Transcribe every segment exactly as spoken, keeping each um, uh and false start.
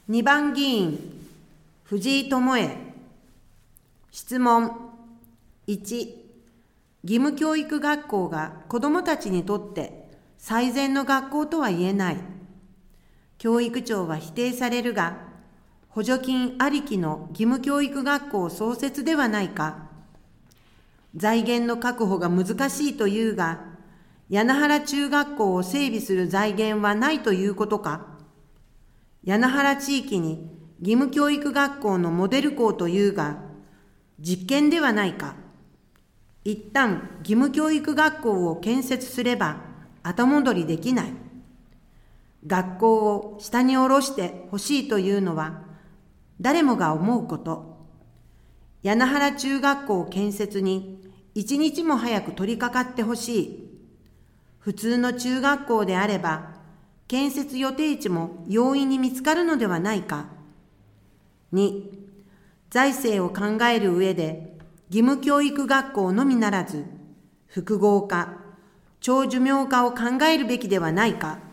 にばん議員、藤井智恵。質問。いち、義務教育学校が子どもたちにとって最善の学校とは言えない。教育長は否定されるが、補助金ありきの義務教育学校創設ではないか。財源の確保が難しいというが、谷名原中学校を整備する財源はないということか。谷名原地域に義務教育学校のモデル校というが、実験ではないか。一旦義務教育学校を建設すれば後戻りできない。学校を下に下ろしてほしいというのは誰もが思うこと。谷名原中学校建設に一日も早く取り掛かってほしい。普通の中学校であれば建設予定地も容易に見つかるのではないか。に、財政を考える上で義務教育学校のみならず複合化、長寿命化を考えるべきではないか。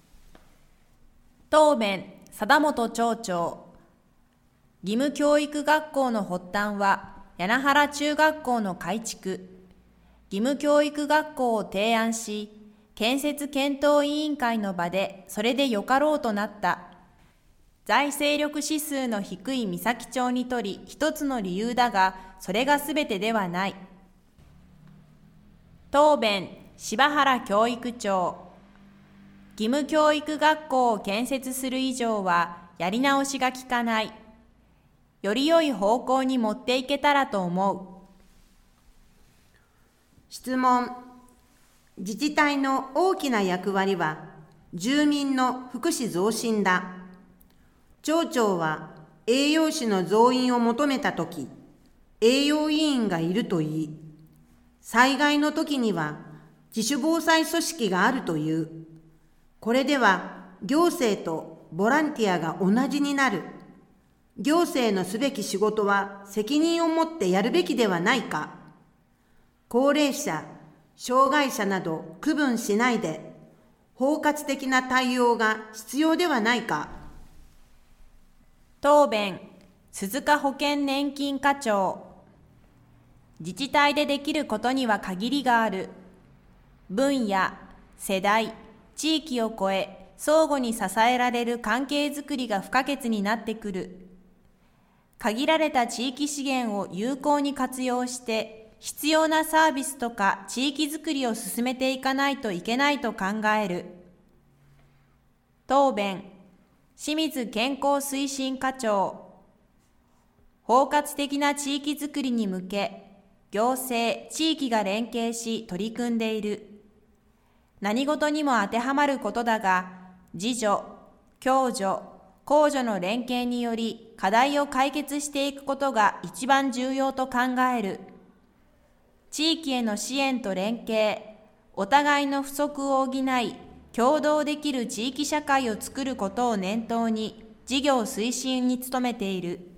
答弁、貞本町長。義務教育学校の発端は谷名原中学校の改築。義務教育学校を提案し、建設検討委員会の場でそれでよかろうとなった。財政力指数の低い三崎町にとり一つの理由だが、それがすべてではない。答弁、柴原教育長。義務教育学校を建設する以上はやり直しがきかない。より良い方向に持っていけたらと思う。 質問。自治体の大きな役割は住民の福祉増進だ。町長は栄養士の増員を求めたとき、栄養委員がいるといい、災害の時には自主防災組織があるという。これでは行政とボランティアが同じになる。行政のすべき仕事は責任を持ってやるべきではないか。高齢者、障害者など区分しないで、包括的な対応が必要ではないか。 答弁、鈴鹿保険年金課長。自治体でできることには限りがある。分野、世代、地域を超え、相互に支えられる関係づくりが不可欠になってくる。限られた地域資源を有効に活用して、必要なサービスとか地域づくりを進めていかないといけないと考える。答弁、清水健康推進課長。包括的な地域づくりに向け、行政、地域が連携し取り組んでいる。何事にも当てはまることだが、自助、共助、公助の連携により課題を解決していくことが一番重要と考える。地域への支援と連携、お互いの不足を補い、協働できる地域社会を作ることを念頭に、事業推進に努めている。